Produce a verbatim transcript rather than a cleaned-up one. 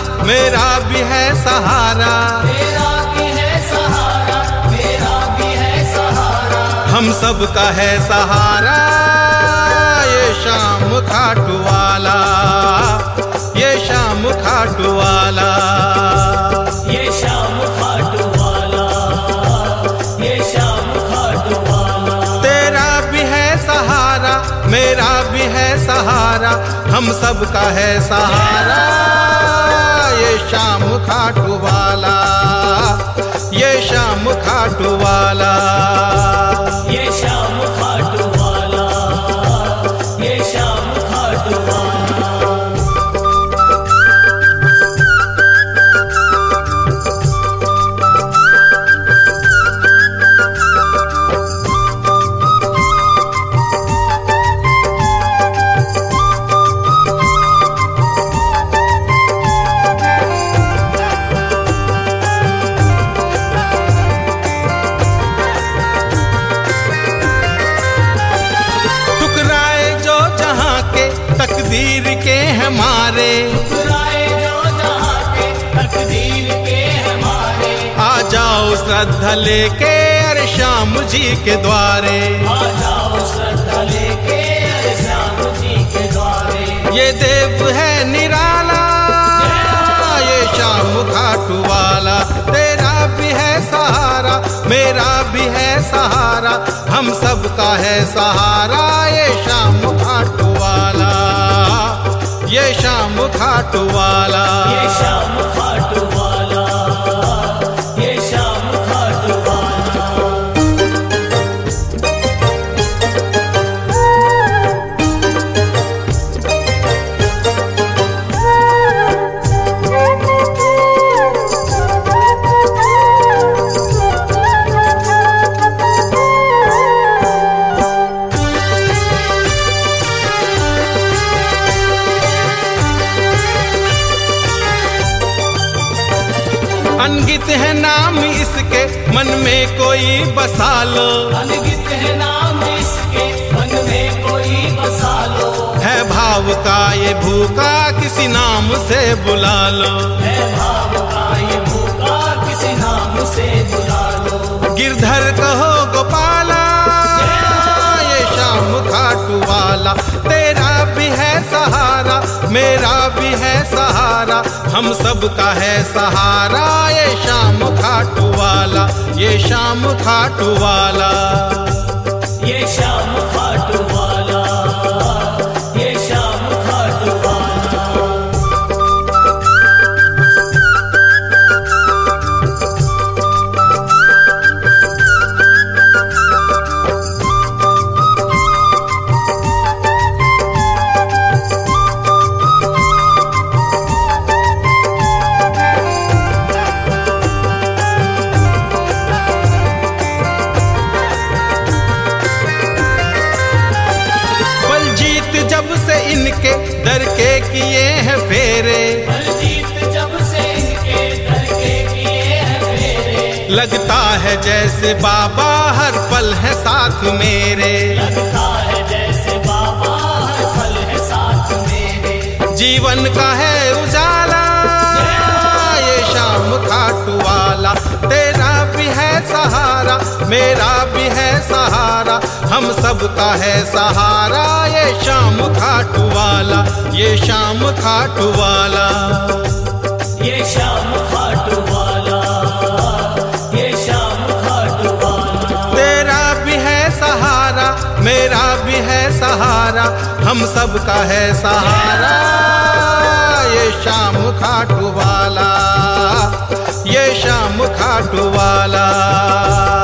मेरा भी है सहारा, मेरा भी है सहारा, मेरा भी है सहारा, हम सब का है सहारा। ये शाम खाटू वाला, ये शाम खाटू वाला, ये शाम खाटू वाला, ये शाम खाटू वाला। तेरा भी है सहारा, मेरा भी है सहारा, हम सब का है सहारा। ये शाम खाटू वाला, ये शाम खाटू वाला, ये शाम खाटू वाला, ये शाम खाटू वाला। तकदीर के हमारे, टुकराए जो जहाँ के तकदीर के हमारे, आ जाओ श्रद्धा लेके अरे श्याम जी के द्वारे, आ जाओ श्रद्धा लेके अरे श्याम जी के द्वारे। ये देव है निराला, ये शाम खाटू वाला, तेरा भी है सहारा, मेरा भी है सहारा, हम सब का है सहारा। ये शाम खाटू वाला, ये शाम खाटू वाला, ये शाम खाटू वाला, ये शाम खाटू वाला। अनगित है नाम इसके मन में कोई बसा लो, अनगित है नाम इसके मन में कोई बसा लो, है भाव का ये भूखा किसी नाम से बुला लो, है भाव का ये भूखा किसी नाम से बुला लो। गिरधर कहो गोपाला, ये शाम खाटू वाला, तेरा भी है सहारा, मेरा भी है सहारा, हम सब का है सहारा। ये शाम खाटू वाला, ये शाम खाटू वाला, ये शाम खाटू वाला, ये शाम खाटू वाला। इनके दर के किए हैं फेरे, बलजीत जब से इनके दर के किए हैं फेरे, लगता है जैसे बाबा हर पल है साथ मेरे, लगता है जैसे बाबा हर पल है साथ मेरे। जीवन का है उजाला, ये शाम खाटू वाला, तेरा भी है सहारा, मेरा भी है सहारा, हम सब का है सहारा। ये शाम खाटू वाला, ये शाम खाटू वाला, ये शाम खाटू वाला, ये शाम खाटू वाला। तेरा भी है सहारा, मेरा भी है सहारा, हम सब का है सहारा। ये शाम खाटू वाला, ये शाम खाटू वाला।